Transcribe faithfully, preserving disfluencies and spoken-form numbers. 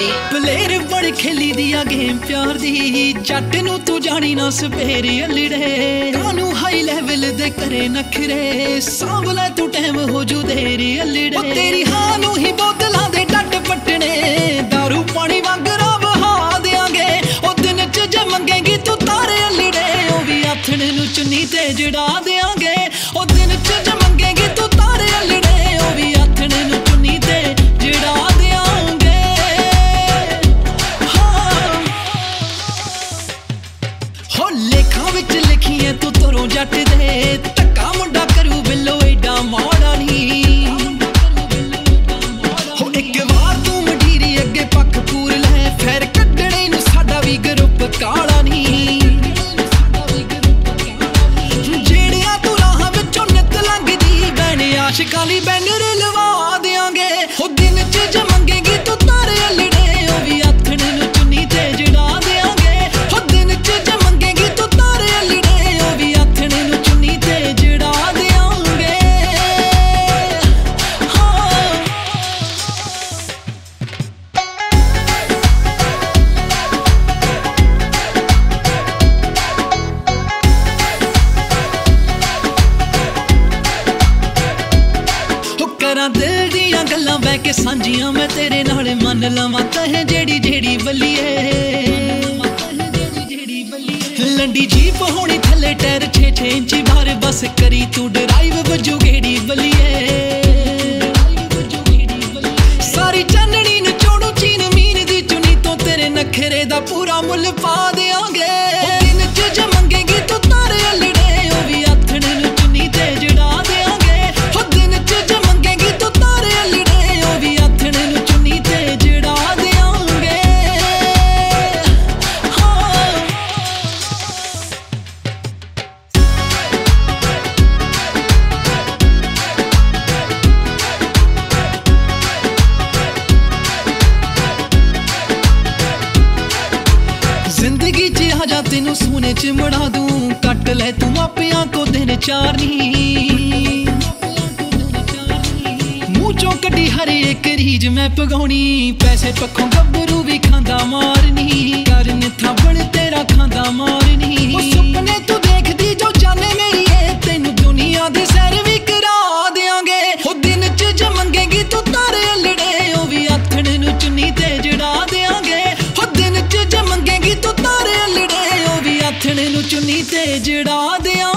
ਪਲੇਰ ਬੜ ਖੇਲੀ ਦੀ ਆ ਗੇਮ ਪਿਆਰ ਦੀ ਜੱਟ ਨੂੰ ਤੂੰ ਜਾਣੀ ਨਾ ਸਪੇਰ ਅਲੜੇ ਕਾਨੂੰ ਹਾਈ ਲੈਵਲ ਦੇ ਕਰੇ ਨਖਰੇ ਸਾਂਭ ਲੈ ਤੂੰ ਟਾਈਮ ਹੋ ਜੂ ਦੇਰ ਅਲੜੇ ਉਹ ਤੇਰੀ ਹਾਂ ਨੂੰ ਹੀ ਬੋਤਲਾਂ ਦੇ ਡੱਟ ਪੱਟਣੇ ਦਾਰੂ ਪਾਣੀ ਵਾਂਗਰਾ ਬਹਾ ਦਿਆਂਗੇ ਉਹ ਦਿਨ ਚ ਜੇ ਮੰਗੇਗੀ ਤੂੰ ਤਾਰੇ ਅਲੜੇ ਉਹ ਵੀ ਆਥਣ ਨੂੰ ਚੁੰਨੀ ਤੇ ਜੜਾ ਦਿਆਂਗੇ ਉਹ ਦਿਨ ਚ ਜੇ ਮੰਗੇਗੀ ਤੂੰ ਤਾਰੇ ਅਲੜੇ ਉਹ ਵੀ ਆਥਣ ਨੂੰ ਚੁੰਨੀ ਤੇ ਜੜਾ ਲੇਖਾਂ ਵਿੱਚ ਲਿਖੀਏ ਤੂੰ ਤੁਰੋਂ ਜੱਟ ਦੇ ਧੱਕਾ ਮੁੰਡਾ ਕਰੂ ਬਿੱਲੋ ਏਡਾ ਮਾੜਾ ਨਹੀਂ ਹੋ ਇੱਕ ਵਾਰ ਤੂੰ ਮਡੀਰੀ ਅੱਗੇ ਪੱਖ ਪੂਰ ਲੈ ਫੇਰ ਕੱਢਣੇ ਨੂੰ ਸਾਡਾ ਵੀ ਗਰੁੱਪ ਕਾਲਾ ਨਹੀਂ ਜਿਹੜਿਆਂ ਤੂੰ ਰਾਹਾਂ ਵਿੱਚੋਂ ਨਿੱਤ ਲੰਘਦੀ ਬੈਣੇ ਆਸ਼ਿਕਾਂ ਲਈ ਬੈਨਰ ਲਵਾ ਦਿਆਂਗੇ ਉਹ ਦਿਨ ਚ ਜੇ ਮੰਗੇਗੀ ਤੂੰ ਤਾਰੇ ਅਲੜੇ ਉਹ ਵੀ ਆਥਣ ਨੂੰ ਚੁੰਨੀ ਤੇ ਜੜਾ ਦਿਆਂਗੇ ਉਹ ਦਿਨ ਚ ਜੇ ਮੰਗੇਗੀ ਤੂੰ ਤਾਰੇ ਅਲੜੇ ਉਹ ਵੀ ਆਥਣ ਨੂੰ ਚੁੰਨੀ ਤੇ ਜੜਾ ਦਿਆਂਗੇ ਹਾਂ ਕਰਾਂ ਦਿਲ ਦੀਆਂ ਗੱਲਾਂ ਬਹਿ ਕੇ ਸਾਂਝੀਆਂ ਮੈਂ ਤੇਰੇ ਨਾਲ ਮੰਨ ਲਵਾਂ ਤੈਂ ਜਿਹੜੀ ਜਿਹੜੀ ਬੱਲੀਏ ਲੰਡੀ ਜੀਪ ਹੋਣੀ ਥੱਲੇ ਟਾਇਰ ਛੇ ਛੇ ਇੰਚੀ ਬਾਹਰ ਬਸ ਕਰੀ ਤੂੰ ਡਰਾਈਵ ਵਜੂ ਗੇੜੀ ਬੱਲੀਏ ਸਾਰੀ ਚਾਨਣੀ ਨੂੰ ਚੋੜੂ ਚੀਨ ਮੀਨ ਦੀ ਚੁੰਨੀ ਤੋਂ ਤੇਰੇ ਨਖਰੇ ਦਾ ਪੂਰਾ ਮੁੱਲ ਪਾ ਦਿਆਂਗੇ ਦਿਨ ਚ ਜੇ ਮੰਗੇਗੀ ਤੂੰ ਤਾਰੇ ਅਲੜੇ ਉਹ ਵੀ ਆਥਣ ਨੂੰ ਚੁੰਨੀ ਤੇ ਜੜਾ ਦਿਆਂਗੇ ਉਹ ਦਿਨ ਚ ਜੇ ਮੰਗੇਗੀ ਤੂੰ ਤਾਰੇ ਅਲੜੇ ਉਹ ਵੀ ਆਥਣ ਨੂੰ ਚੁੰਨੀ ਤੇ ਜੜਾ ਦਿਆਂਗੇ ਹਾਂ ਜ਼ਿੰਦਗੀ ਚ ਆ ਜਾ ਤੈਨੂੰ ਸੋਨੇ ਚ ਮੜਾ ਦੂੰ ਕੱਟ ਲੈ ਤੂੰ ਮਾਪਿਆਂ ਕੋ ਦਿਨ ਚਾਰ ਨੀ ਮੂੰਹ ਚੋਂ ਕੱਢੀ ਹਰ ਇੱਕ ਰੀਝ ਮੈਂ ਪਗਾਉਣੀ ਪੈਸੇ ਪੱਖੋਂ ਗੱਭਰੂ ਵੀ ਖਾਂਦਾ ਮਾਰਨੀ ਕਰਨ ਥਾਪਣ ਤੇਰਾ ਖਾਂਦਾ ਮਾਰਨੀ ਉਹ ਸੁਪਨੇ ਤੂੰ ਦੇਖਦੀ ਜੋ ਜਾਣੇ ਮੇਰੀ ਏ ਤੈਨੂੰ ਦੁਨੀਆ ਦੀ ਸੈਰ ਵੀ ਕਰਾ ਦਿਆਂਗੇ ਉਹ ਦਿਨ ਚ ਜੇ ਮੰਗੇਗੀ ਤੂੰ ਤਾਰੇ ਅਲੜੇ ਉਹ ਵੀ ਆਥਣ ਨੂੰ ਚੁੰਨੀ ਤੇ ਜੜਾ ਦਿਆਂਗੇ ਉਹ ਦਿਨ ਚ ਜੇ ਮੰਗੇਗੀ ਤੂੰ ਤਾਰੇ ਅਲੜੇ ਉਹ ਵੀ ਆਥਣ ਨੂੰ ਚੁੰਨੀ ਤੇ ਜੜਾ ਦਿਆਂ